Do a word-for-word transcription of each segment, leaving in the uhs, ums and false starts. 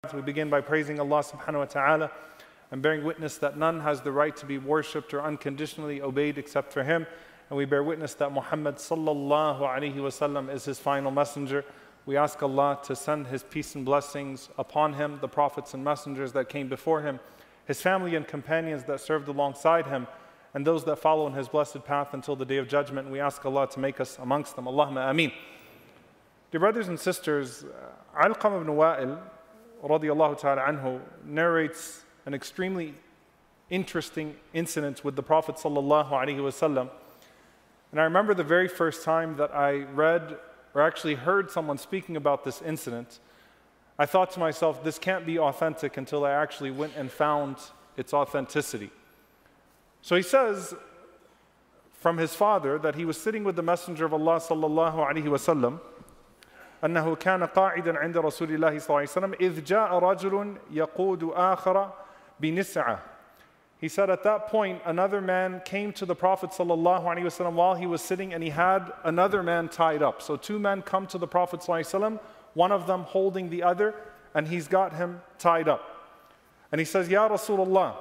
We begin by praising Allah subhanahu wa ta'ala and bearing witness that none has the right to be worshipped or unconditionally obeyed except for Him. And we bear witness that Muhammad sallallahu alayhi wasallam is His final messenger. We ask Allah to send His peace and blessings upon Him, the prophets and messengers that came before Him, His family and companions that served alongside Him, and those that follow in His blessed path until the Day of Judgment. And we ask Allah to make us amongst them. Allahumma ameen. Dear brothers and sisters, Alqam ibn Wa'il radiyallahu ta'ala anhu narrates an extremely interesting incident with the Prophet sallallahu alaihi wasallam. And I remember the very first time that I read or actually heard someone speaking about this incident, I thought to myself, this can't be authentic until I actually went and found its authenticity. So he says from his father that he was sitting with the Messenger of Allah sallallahu alaihi wasallam, أنه كان قاعدا عند رسول الله صلى الله عليه وسلم إذ جاء رجل يقود آخر بنسعة. He said at that point another man came to the Prophet sallallahu alaihi wasallam while he was sitting, and he had another man tied up. So two men come to the Prophet sallallahu alaihi wasallam, one of them holding the other, and he's got him tied up. And he says, Ya Rasulullah,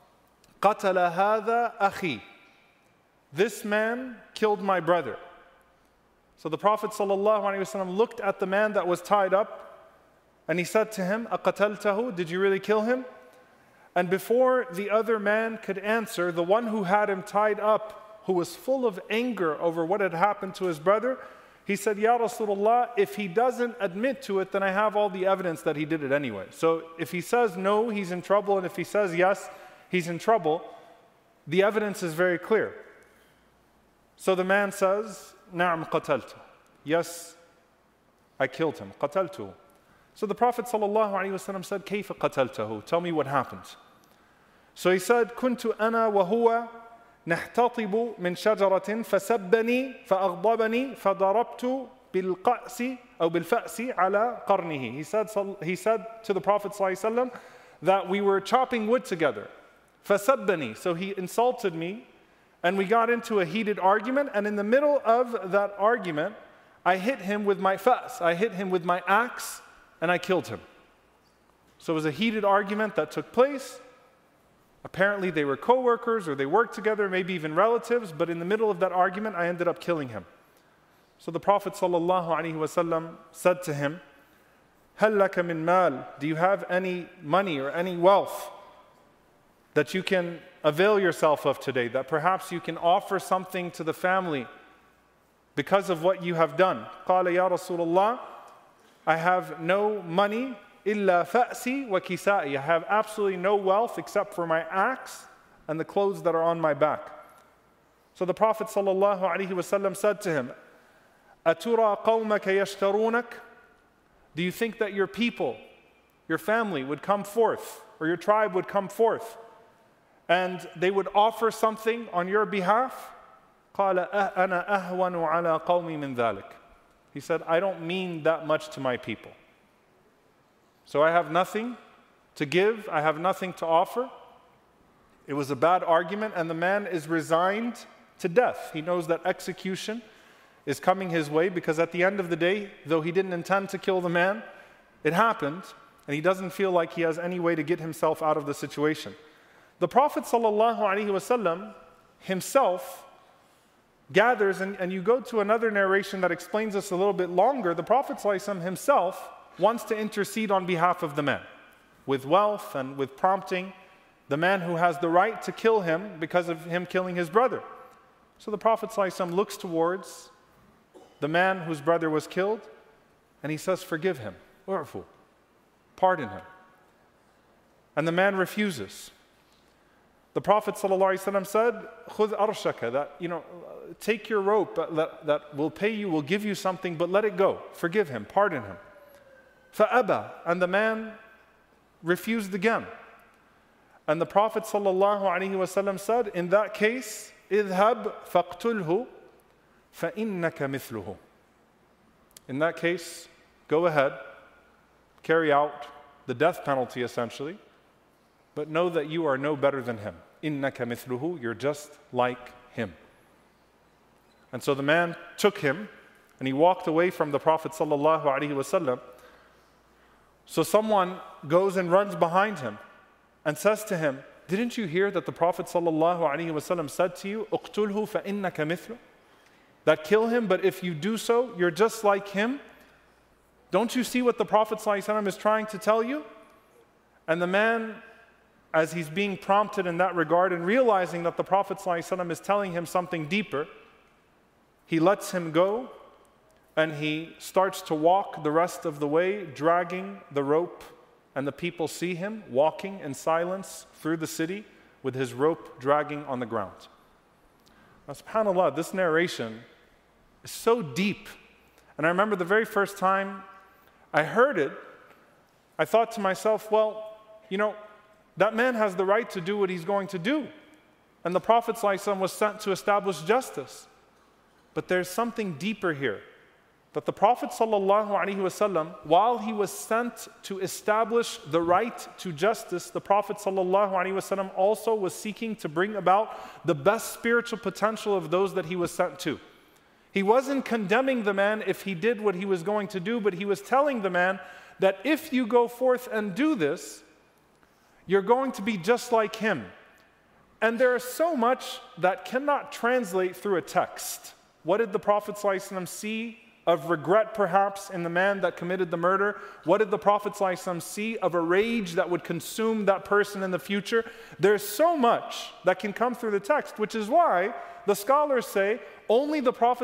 قتل هذا أخي. This man killed my brother. So the Prophet ﷺ looked at the man that was tied up, and he said to him, أَقَتَلْتَهُ? Did you really kill him? And before the other man could answer, the one who had him tied up, who was full of anger over what had happened to his brother, he said, Ya Rasulullah, if he doesn't admit to it, then I have all the evidence that he did it anyway. So if he says no, he's in trouble, and if he says yes, he's in trouble. The evidence is very clear. So the man says, نعم قتلته. Yes, I killed him. قتلته. So the Prophet ﷺ said, كيف قتلته? Tell me what happened. So he said, كنت أنا وهو نحتطب من شجرة فسبني فأغضبني فضربت بالقأس أو بالفأس على قرنه. He said, he said to the Prophet ﷺ that we were chopping wood together. فسبني. So he insulted me, and we got into a heated argument, and in the middle of that argument, I hit him with my fas, I hit him with my axe, and I killed him. So it was a heated argument that took place. Apparently they were co-workers, or they worked together, maybe even relatives, but in the middle of that argument, I ended up killing him. So the Prophet ﷺ said to him, هَلْ لَكَ مِن مَال? Do you have any money or any wealth that you can avail yourself of today, that perhaps you can offer something to the family because of what you have done? قال يا رسول الله, I have no money إلا فأسي وكسائي. I have absolutely no wealth except for my axe and the clothes that are on my back. So the Prophet ﷺ said to him, أترى قومك يشترونك? Do you think that your people, your family would come forth, or your tribe would come forth, and they would offer something on your behalf? قال أنا أهون على قومي من ذلك. He said, I don't mean that much to my people. So I have nothing to give, I have nothing to offer. It was a bad argument, and the man is resigned to death. He knows that execution is coming his way, because at the end of the day, though he didn't intend to kill the man, it happened, and he doesn't feel like he has any way to get himself out of the situation. The Prophet ﷺ himself gathers, and, and you go to another narration that explains this a little bit longer. The Prophet ﷺ himself wants to intercede on behalf of the man with wealth and with prompting the man who has the right to kill him because of him killing his brother. So the Prophet ﷺ looks towards the man whose brother was killed, and he says, forgive him, u'fu, pardon him. And the man refuses. The Prophet ﷺ said, خُذْ أَرْشَكَ, that, you know, take your rope that, that will pay you, will give you something, but let it go. Forgive him, pardon him. فَأَبَى, and the man refused again. And the Prophet ﷺ said, in that case, اذهب فاقتله فإنك مثله. In that case, go ahead, carry out the death penalty essentially, but know that you are no better than him. إِنَّكَ مِثْلُهُ, you're just like him. And so the man took him, and he walked away from the Prophet sallallahu alaihi wasallam. So someone goes and runs behind him and says to him, didn't you hear that the Prophet ﷺ said to you, "Uqtulhu فَإِنَّكَ مِثْلُ"? That kill him, but if you do so, you're just like him. Don't you see what the Prophet ﷺ is trying to tell you? And the man, as he's being prompted in that regard and realizing that the Prophet ﷺ is telling him something deeper, he lets him go and he starts to walk the rest of the way, dragging the rope, and the people see him walking in silence through the city with his rope dragging on the ground. Now, subhanAllah, this narration is so deep. And I remember the very first time I heard it, I thought to myself, well, you know, that man has the right to do what he's going to do. And the Prophet ﷺ was sent to establish justice. But there's something deeper here. That the Prophet ﷺ, while he was sent to establish the right to justice, the Prophet ﷺ also was seeking to bring about the best spiritual potential of those that he was sent to. He wasn't condemning the man if he did what he was going to do, but he was telling the man that if you go forth and do this, you're going to be just like him. And there is so much that cannot translate through a text. What did the Prophet ﷺ see of regret perhaps in the man that committed the murder? What did the Prophet ﷺ see of a rage that would consume that person in the future? There's so much that can come through the text, which is why the scholars say only the Prophet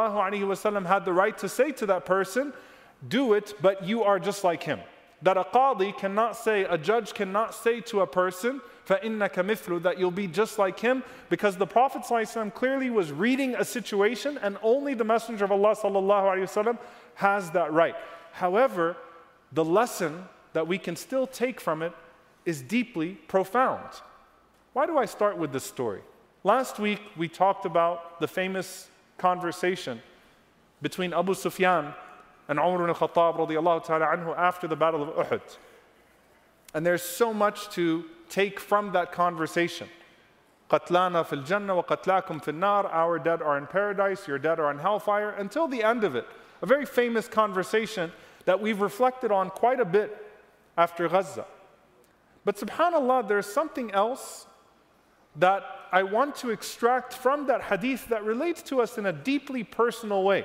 ﷺ had the right to say to that person, do it, but you are just like him. That a qadi cannot say, a judge cannot say to a person, فَإِنَّكَ مِثْلُ, that you'll be just like him, because the Prophet ﷺ clearly was reading a situation and only the Messenger of Allah ﷺ has that right. However, the lesson that we can still take from it is deeply profound. Why do I start with this story? Last week we talked about the famous conversation between Abu Sufyan and Umar ibn al-Khattab radiyallahu ta'ala anhu after the Battle of Uhud. And there's so much to take from that conversation. قَتْلَانَا فِي الْجَنَّةِ وَقَتْلَاكُمْ فِي النَّارِ, our dead are in paradise, your dead are in hellfire, until the end of it. A very famous conversation that we've reflected on quite a bit after Gaza. But subhanAllah, there's something else that I want to extract from that hadith that relates to us in a deeply personal way.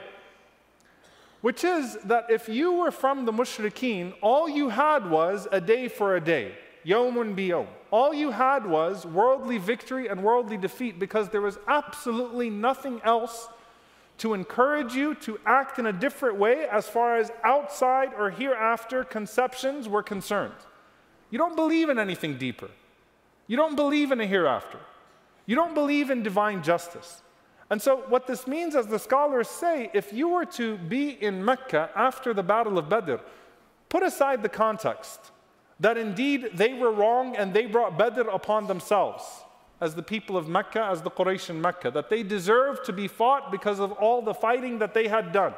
Which is that if you were from the mushrikeen, all you had was a day for a day. Yawmun biyawm. All you had was worldly victory and worldly defeat, because there was absolutely nothing else to encourage you to act in a different way as far as outside or hereafter conceptions were concerned. You don't believe in anything deeper. You don't believe in a hereafter. You don't believe in divine justice. And so what this means, as the scholars say, if you were to be in Mecca after the Battle of Badr, put aside the context that indeed they were wrong and they brought Badr upon themselves as the people of Mecca, as the Quraysh in Mecca, that they deserved to be fought because of all the fighting that they had done.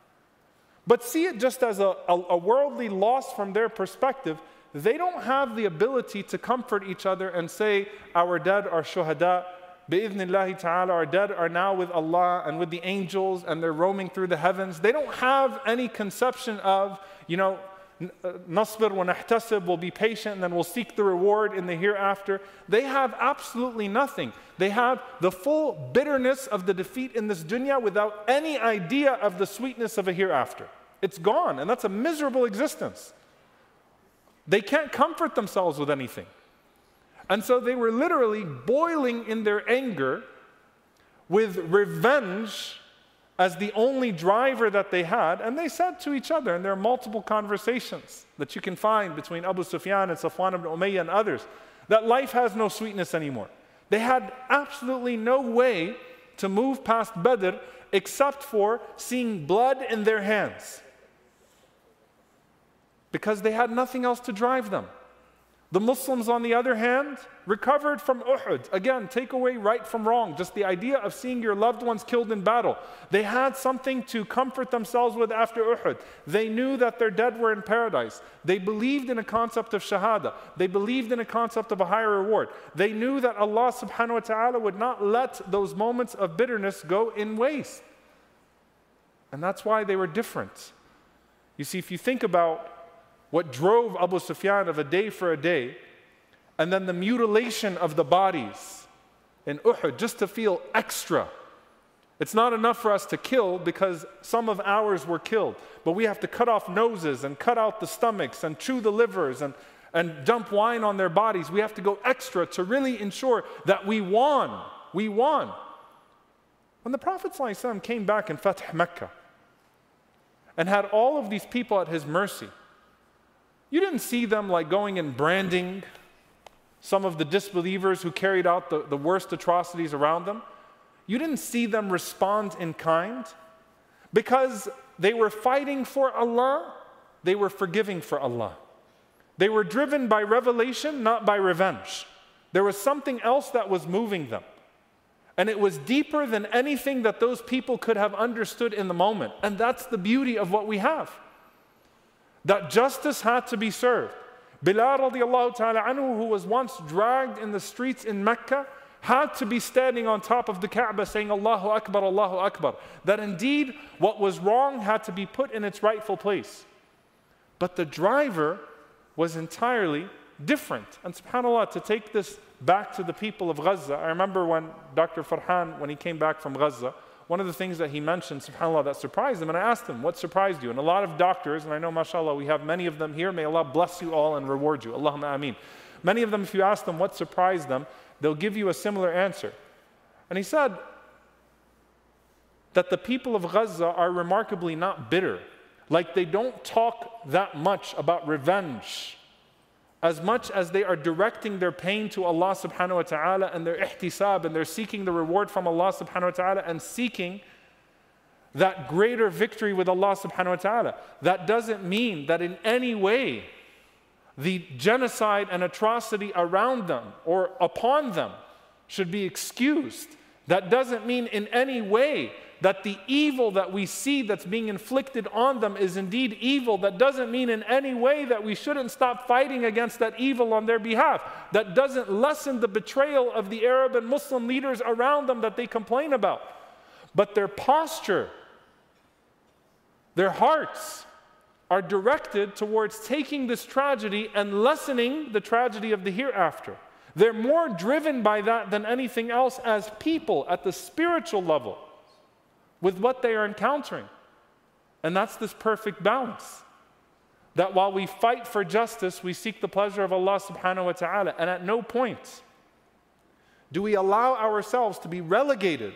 But see it just as a, a, a worldly loss from their perspective. They don't have the ability to comfort each other and say, our dead are shuhada, bi'idhnillahi ta'ala, our dead are now with Allah and with the angels and they're roaming through the heavens. They don't have any conception of, you know, nasbir wa nahtasib, we'll be patient and then we'll seek the reward in the hereafter. They have absolutely nothing. They have the full bitterness of the defeat in this dunya without any idea of the sweetness of a hereafter. It's gone, and that's a miserable existence. They can't comfort themselves with anything. And so they were literally boiling in their anger with revenge as the only driver that they had. And they said to each other, and there are multiple conversations that you can find between Abu Sufyan and Safwan ibn Umayyah and others, that life has no sweetness anymore. They had absolutely no way to move past Badr except for seeing blood in their hands, because they had nothing else to drive them. The Muslims, on the other hand, recovered from Uhud. Again, take away right from wrong, just the idea of seeing your loved ones killed in battle. They had something to comfort themselves with after Uhud. They knew that their dead were in paradise. They believed in a concept of shahada. They believed in a concept of a higher reward. They knew that Allah subhanahu wa ta'ala would not let those moments of bitterness go in waste. And that's why they were different. You see, if you think about what drove Abu Sufyan of a day for a day, and then the mutilation of the bodies in Uhud just to feel extra. It's not enough for us to kill because some of ours were killed, but we have to cut off noses and cut out the stomachs and chew the livers and, and dump wine on their bodies. We have to go extra to really ensure that we won. We won. When the Prophet ﷺ came back in Fath Mecca and had all of these people at his mercy, you didn't see them like going and branding some of the disbelievers who carried out the, the worst atrocities around them. You didn't see them respond in kind because they were fighting for Allah, they were forgiving for Allah. They were driven by revelation, not by revenge. There was something else that was moving them. And it was deeper than anything that those people could have understood in the moment. And that's the beauty of what we have. That justice had to be served. Bilal radiallahu ta'ala anhu, who was once dragged in the streets in Mecca, had to be standing on top of the Kaaba saying, Allahu Akbar, Allahu Akbar. That indeed what was wrong had to be put in its rightful place. But the driver was entirely different. And subhanAllah, to take this back to the people of Gaza, I remember when Doctor Farhan, when he came back from Gaza, one of the things that he mentioned, subhanAllah, that surprised him, and I asked him, what surprised you? And a lot of doctors, and I know, mashallah, we have many of them here, may Allah bless you all and reward you. Allahumma ameen. Many of them, if you ask them what surprised them, they'll give you a similar answer. And he said that the people of Gaza are remarkably not bitter. Like they don't talk that much about revenge as much as they are directing their pain to Allah subhanahu wa ta'ala and their ihtisab, and they're seeking the reward from Allah subhanahu wa ta'ala and seeking that greater victory with Allah subhanahu wa ta'ala. That doesn't mean that in any way the genocide and atrocity around them or upon them should be excused. That doesn't mean in any way that the evil that we see that's being inflicted on them is indeed evil. That doesn't mean in any way that we shouldn't stop fighting against that evil on their behalf. That doesn't lessen the betrayal of the Arab and Muslim leaders around them that they complain about. But their posture, their hearts, are directed towards taking this tragedy and lessening the tragedy of the hereafter. They're more driven by that than anything else as people at the spiritual level with what they are encountering. And that's this perfect balance. That while we fight for justice, we seek the pleasure of Allah subhanahu wa ta'ala. And at no point do we allow ourselves to be relegated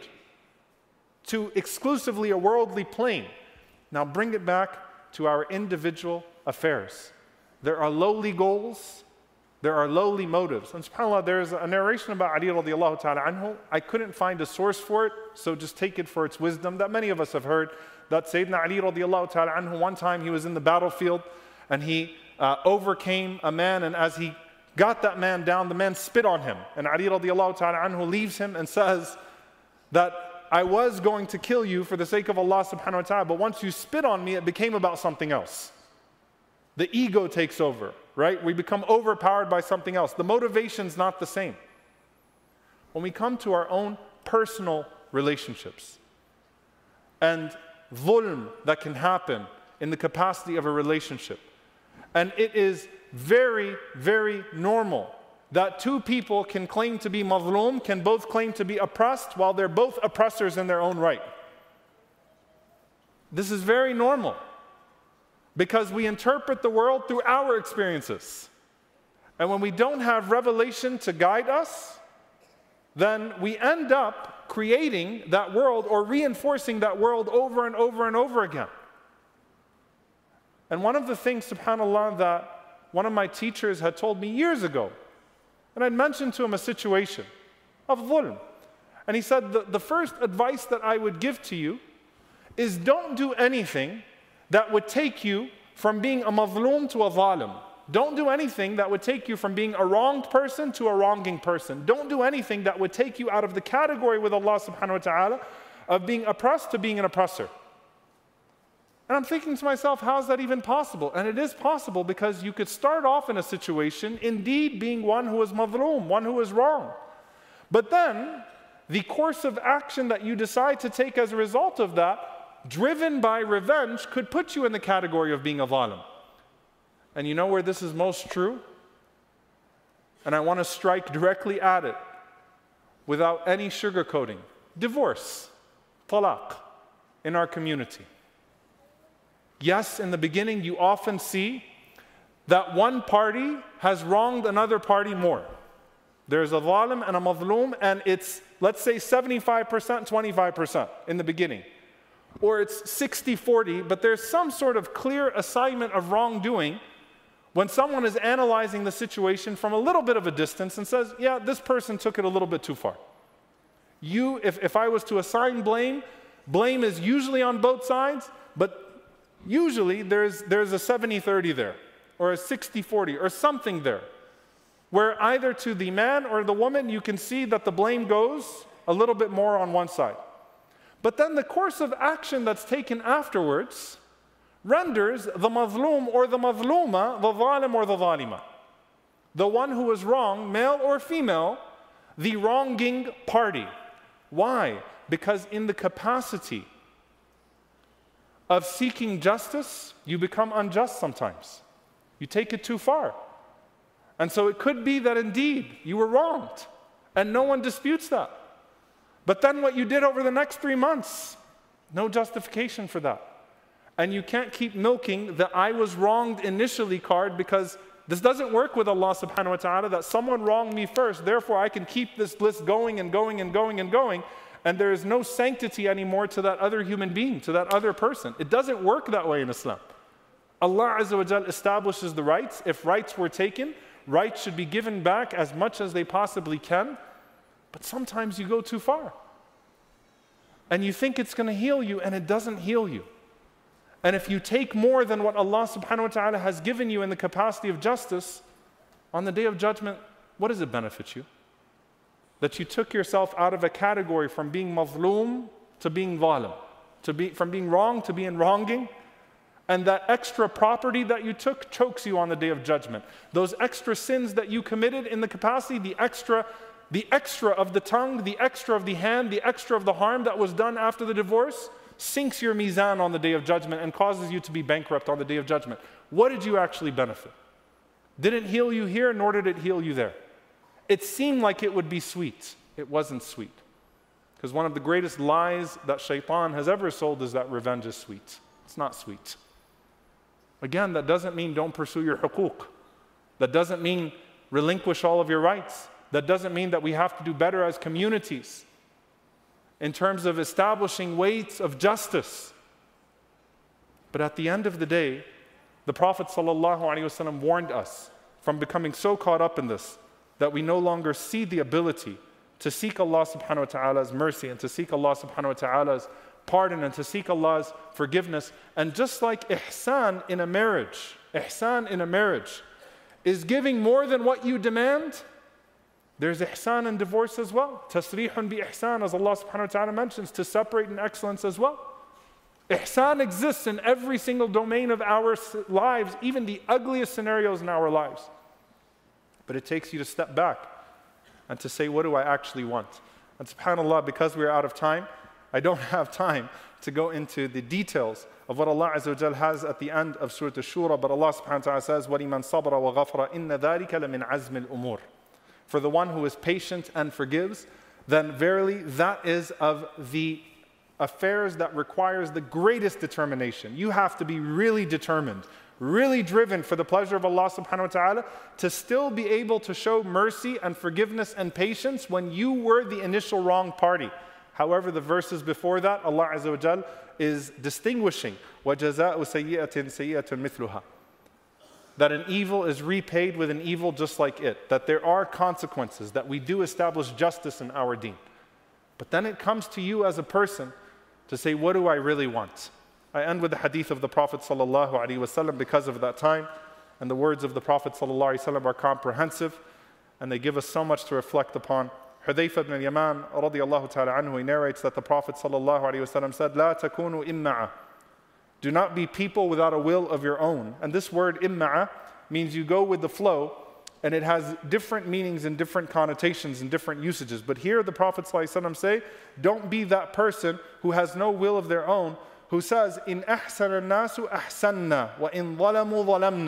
to exclusively a worldly plane. Now bring it back to our individual affairs. There are lowly goals, there are lowly motives. And subhanAllah, there is a narration about Ali radiallahu ta'ala anhu. I couldn't find a source for it, so just take it for its wisdom, that many of us have heard, that Sayyidina Ali radiallahu ta'ala anhu, one time he was in the battlefield and he uh, overcame a man, and as he got that man down, the man spit on him. And Ali radiallahu ta'ala anhu leaves him and says that I was going to kill you for the sake of Allah subhanahu wa ta'ala, but once you spit on me, it became about something else. The ego takes over, right? We become overpowered by something else. The motivation's not the same. When we come to our own personal relationships and dhulm that can happen in the capacity of a relationship, and it is very, very normal that two people can claim to be mazloom, can both claim to be oppressed while they're both oppressors in their own right. This is very normal because we interpret the world through our experiences. And when we don't have revelation to guide us, then we end up creating that world or reinforcing that world over and over and over again. And one of the things, subhanAllah, that one of my teachers had told me years ago, and I'd mentioned to him a situation of dhulm. And he said, the, the first advice that I would give to you is don't do anything that would take you from being a mazloom to a zalim. Don't do anything that would take you from being a wronged person to a wronging person. Don't do anything that would take you out of the category with Allah subhanahu wa ta'ala of being oppressed to being an oppressor. And I'm thinking to myself, how is that even possible? And it is possible because you could start off in a situation indeed being one who is mazloom, one who is wrong. But then the course of action that you decide to take as a result of that, driven by revenge, could put you in the category of being a zalim. And you know where this is most true? And I want to strike directly at it without any sugarcoating. Divorce, talaq, in our community. Yes, in the beginning you often see that one party has wronged another party more. There's a zalim and a mazloom, and it's, let's say, seventy-five percent, twenty-five percent in the beginning. Or it's sixty forty, but there's some sort of clear assignment of wrongdoing when someone is analyzing the situation from a little bit of a distance and says, yeah, this person took it a little bit too far. You, if, if I was to assign blame, blame is usually on both sides, but usually there's, there's a seventy thirty there, or a sixty forty, or something there, where either to the man or the woman, you can see that the blame goes a little bit more on one side. But then the course of action that's taken afterwards renders the mazloom or the mazlooma, the zalim or the zalima, the one who is wrong, male or female, the wronging party. Why? Because in the capacity of seeking justice, you become unjust sometimes. You take it too far. And so it could be that indeed you were wronged, and no one disputes that. But then what you did over the next three months, no justification for that. And you can't keep milking the I was wronged initially card, because this doesn't work with Allah subhanahu wa ta'ala, that someone wronged me first, therefore I can keep this list going and going and going and going, and there is no sanctity anymore to that other human being, to that other person. It doesn't work that way in Islam. Allah Azza wa Jal establishes the rights. If rights were taken, rights should be given back as much as they possibly can. But sometimes you go too far. And you think it's going to heal you, and it doesn't heal you. And if you take more than what Allah subhanahu wa ta'ala has given you in the capacity of justice, on the Day of Judgment, what does it benefit you? That you took yourself out of a category from being mazloom to being zalim, to be, from being wrong to being wronging. And that extra property that you took chokes you on the Day of Judgment. Those extra sins that you committed in the capacity, the extra, the extra of the tongue, the extra of the hand, the extra of the harm that was done after the divorce, sinks your mizan on the Day of Judgment and causes you to be bankrupt on the Day of Judgment. What did you actually benefit? Didn't heal you here, nor did it heal you there. It seemed like it would be sweet. It wasn't sweet. Because one of the greatest lies that shaitan has ever sold is that revenge is sweet. It's not sweet. Again, that doesn't mean don't pursue your huquq. That doesn't mean relinquish all of your rights. That doesn't mean that we have to do better as communities in terms of establishing weights of justice. But at the end of the day, the Prophet ﷺ warned us from becoming so caught up in this that we no longer see the ability to seek Allah subhanahu wa ta'ala's mercy and to seek Allah subhanahu wa ta'ala's pardon and to seek Allah's forgiveness. And just like ihsan in a marriage, ihsan in a marriage is giving more than what you demand, there's ihsan in divorce as well. Tasrihun bi ihsan, as Allah subhanahu wa ta'ala mentions, to separate in excellence as well. Ihsan exists in every single domain of our lives, even the ugliest scenarios in our lives. But it takes you to step back and to say, what do I actually want? And subhanAllah, because we're out of time, I don't have time to go into the details of what Allah Azza wa Jal has at the end of Surah Ash-Shura, but Allah subhanahu wa ta'ala says, وَلِمَنْ صَبْرَ وَغَفْرَ إِنَّ ذَلِكَ لَمِنْ عَزْمِ الْأُمُورِ. For the one who is patient and forgives, then verily that is of the affairs that requires the greatest determination. You have to be really determined, really driven for the pleasure of Allah subhanahu wa ta'ala to still be able to show mercy and forgiveness and patience when you were the initial wrong party. However, the verses before that, Allah Azza wa Jal is distinguishing وَجَزَاءُ سَيِّئَةٍ سَيِّئَةٌ مِثْلُهَا, that an evil is repaid with an evil just like it, that there are consequences, that we do establish justice in our deen. But then it comes to you as a person to say, what do I really want? I end with the hadith of the Prophet sallallahu alaihi wasallam because of that time, and the words of the Prophet sallallahu alaihi wasallam are comprehensive, and they give us so much to reflect upon. Hudayfa ibn al-Yaman radiyallahu ta'ala anhu, he narrates that the Prophet sallallahu alaihi wasallam said, "La takunu imma'a." Do not be people without a will of your own. And this word imma'a means you go with the flow, and it has different meanings and different connotations and different usages. But here the Prophet ﷺ say, don't be that person who has no will of their own, who says, in ahsana nasu ahsanna wa in zalamu zalamna.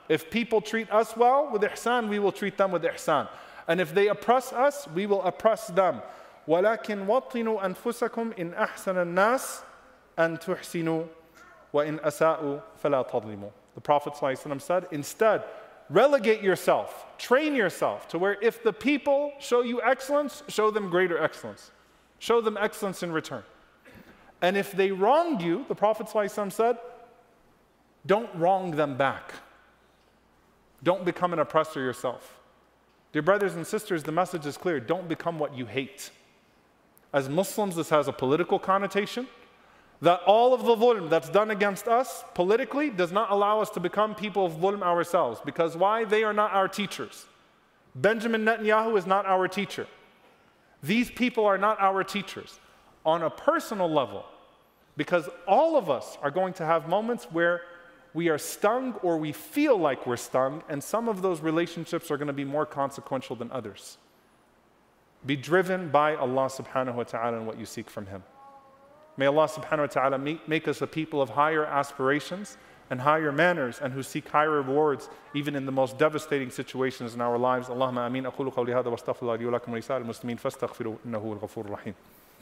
If people treat us well with ihsan, we will treat them with ihsan. And if they oppress us, we will oppress them. وَلَكِنْ وَطِّنُوا أَنفُسَكُمْ إِنْ أَحْسَنَ النَّاسِ أَن تُحْسِنُوا وَإِنْ أَسَاءُوا فَلَا تَظْلِمُوا. The Prophet ﷺ said, instead, relegate yourself, train yourself to where if the people show you excellence, show them greater excellence. Show them excellence in return. And if they wronged you, the Prophet ﷺ said, don't wrong them back. Don't become an oppressor yourself. Dear brothers and sisters, the message is clear. Don't become what you hate. As Muslims, this has a political connotation, that all of the dhulm that's done against us politically does not allow us to become people of dhulm ourselves. Because why? They are not our teachers. Benjamin Netanyahu is not our teacher. These people are not our teachers. On a personal level, because all of us are going to have moments where we are stung or we feel like we're stung, and some of those relationships are going to be more consequential than others. Be driven by Allah subhanahu wa ta'ala and what you seek from Him. May Allah subhanahu wa ta'ala make, make us a people of higher aspirations and higher manners and who seek higher rewards even in the most devastating situations in our lives. Allahumma ameen. أقول قولي هذا واستغفر الله لي ولكم ولسائر المسلمين فاستغفروا إنه هو الغفور الرحيم.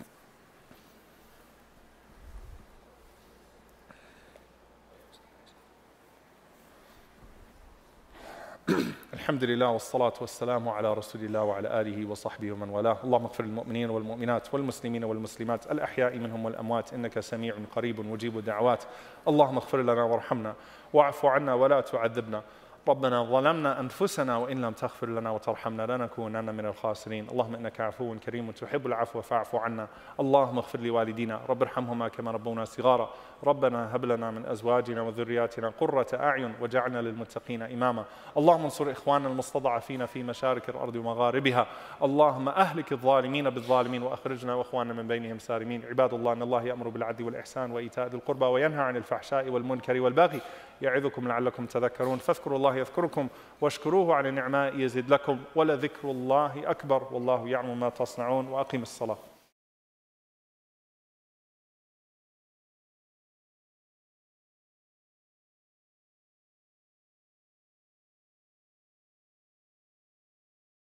الحمد لله والصلاة والسلام على رسول الله وعلى آله وصحبه ومن والاه. اللهم اغفر للمؤمنين والمؤمنات والمسلمين والمسلمات الأحياء منهم والأموات إنك سميع قريب مجيب الدعوات. اللهم اغفر لنا وارحمنا واعف عنا ولا تعذبنا. ربنا ظلمنا أنفسنا وإن لم تغفر لنا وترحمنا لنكونن من الخاسرين. اللهم إنك عفو كريم تحب العفو فاعف عنا. اللهم اغفر لوالدينا رب ارحمهما كما ربونا صغارا. ربنا هب لنا من أزواجنا وذرياتنا قرة أعين وجعلنا للمتقين إماما. اللهم انصر إخواننا المستضعفين في مشارق الأرض ومغاربها. اللهم أهلك الظالمين بالظالمين وأخرجنا وإخواننا من بينهم سالمين. عباد الله إن الله يأمر بالعدل والإحسان وإيتاء ذي القربى وينهى عن الفحشاء والمنكر والبغي يعظكم لعلكم تذكرون. فاذكروا الله يذكركم واشكروه على نعمائه يزد لكم ولذكر الله أكبر والله يعلم ما تصنعون. وأقم الصلاة.